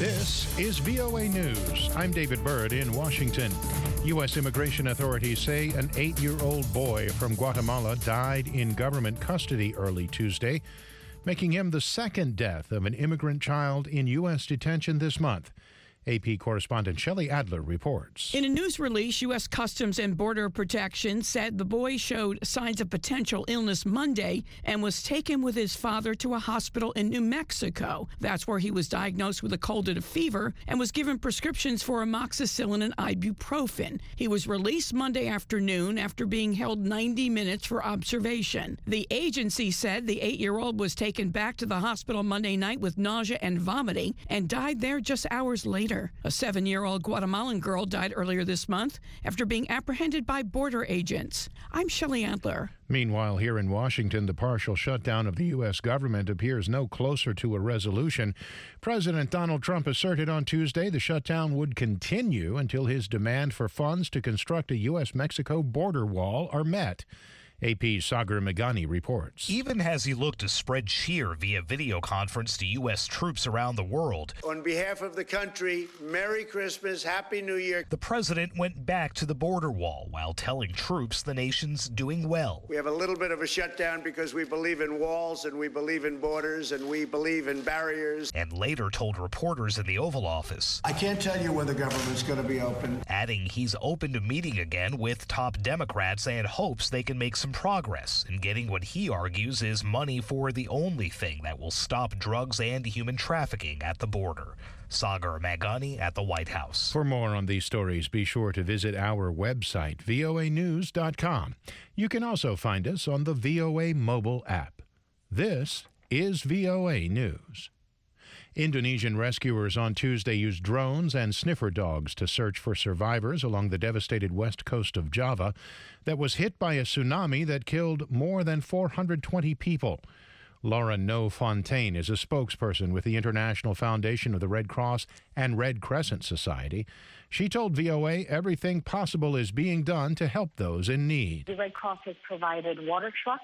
This is VOA News. I'm David Byrd in Washington. U.S. immigration authorities say an 8-year-old boy from Guatemala died in government custody early Tuesday, making him the second death of an immigrant child in U.S. detention this month. AP correspondent Shelley Adler reports. In a news release, U.S. Customs and Border Protection said the boy showed signs of potential illness Monday and was taken with his father to a hospital in New Mexico. That's where he was diagnosed with a cold and a fever and was given prescriptions for amoxicillin and ibuprofen. He was released Monday afternoon after being held 90 minutes for observation. The agency said the 8-year-old was taken back to the hospital Monday night with nausea and vomiting and died there just hours later. A 7-year-old Guatemalan girl died earlier this month after being apprehended by border agents. I'm Shelley Adler. Meanwhile, here in Washington, the partial shutdown of the U.S. government appears no closer to a resolution. President Donald Trump asserted on Tuesday the shutdown would continue until his demand for funds to construct a U.S.-Mexico border wall are met. AP's Sagar Meghani reports. Even as he looked to spread cheer via video conference to U.S. troops around the world. On behalf of the country, Merry Christmas, Happy New Year. The president went back to the border wall while telling troops the nation's doing well. We have a little bit of a shutdown because we believe in walls and we believe in borders and we believe in barriers. And later told reporters in the Oval Office. I can't tell you when the government's going to be open. Adding he's open to meeting again with top Democrats and hopes they can make some progress in getting what he argues is money for the only thing that will stop drugs and human trafficking at the border. Sagar Meghani at the White House. For more on these stories, be sure to visit our website, voanews.com. You can also find us on the VOA mobile app. This is VOA News. Indonesian rescuers on Tuesday used drones and sniffer dogs to search for survivors along the devastated west coast of Java that was hit by a tsunami that killed more than 420 people. Laura No Fontaine is a spokesperson with the International Foundation of the Red Cross and Red Crescent Society. She told VOA everything possible is being done to help those in need. The Red Cross has provided water trucks,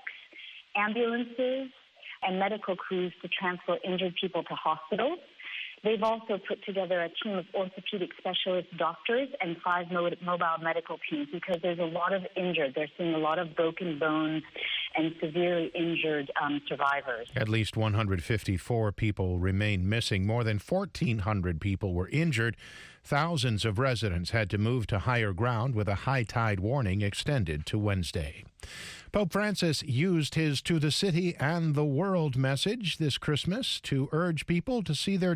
ambulances, and medical crews to transport injured people to hospitals. They've also put together a team of orthopedic specialist doctors and 5 mobile medical teams because there's a lot of injured. They're seeing a lot of broken bones and severely injured survivors. At least 154 people remain missing. More than 1,400 people were injured. Thousands of residents had to move to higher ground with a high tide warning extended to Wednesday. Pope Francis used his To the City and the World message this Christmas to urge people to see their